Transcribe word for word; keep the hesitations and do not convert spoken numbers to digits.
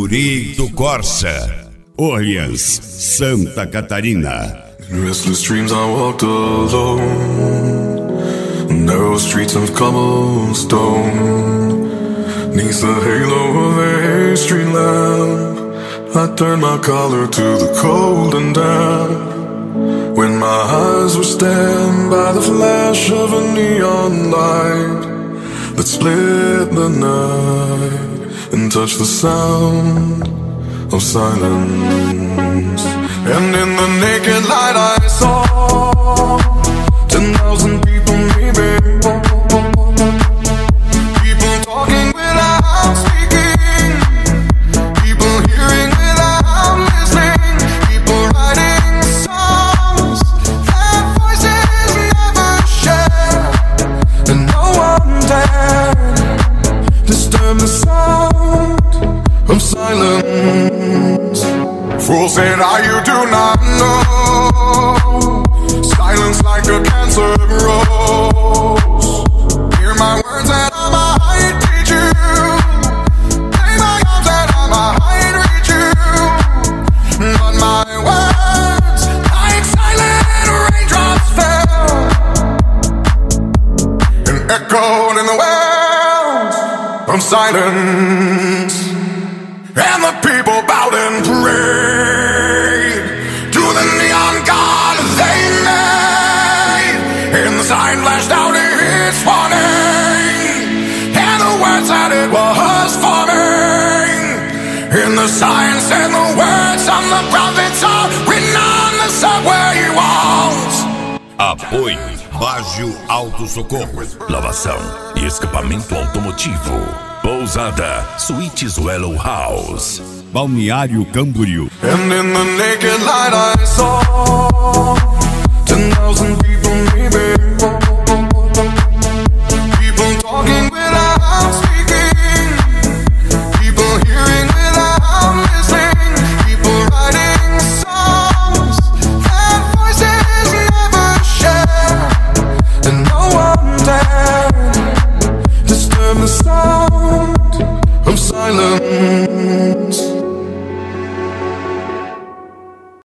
Guri do Corsa, Orleans, Santa Catarina. In restless dreams I walked alone, narrow streets of cobblestone. Neath the halo of a street lamp, I turned my collar to the cold and damp. When my eyes were stabbed by the flash of a neon light that split the night and touched the sound of silence. And in the naked light I saw ten thousand people, maybe. People talking without speaking, people hearing without listening, people writing songs that voices never share, and no one dared disturb the sound of silence. Fools said, "Ah, you do not know. Silence like a cancer grows. Hear my words and I might teach you. Play my arms and I might reach you. But my words, like silent raindrops, fell and echoed in the wells of silence. And the people bowed and prayed to the neon god they made. And the sign flashed out its warning, and the words that it was forming. And the sign said the words of the prophets are written on the subway walls. Apoio Baggio Auto Socorro, lavação e escapamento automotivo. Pousada Suítes Wellow House, Balneário Camboriú. And in the naked light I saw ten thousand people, maybe.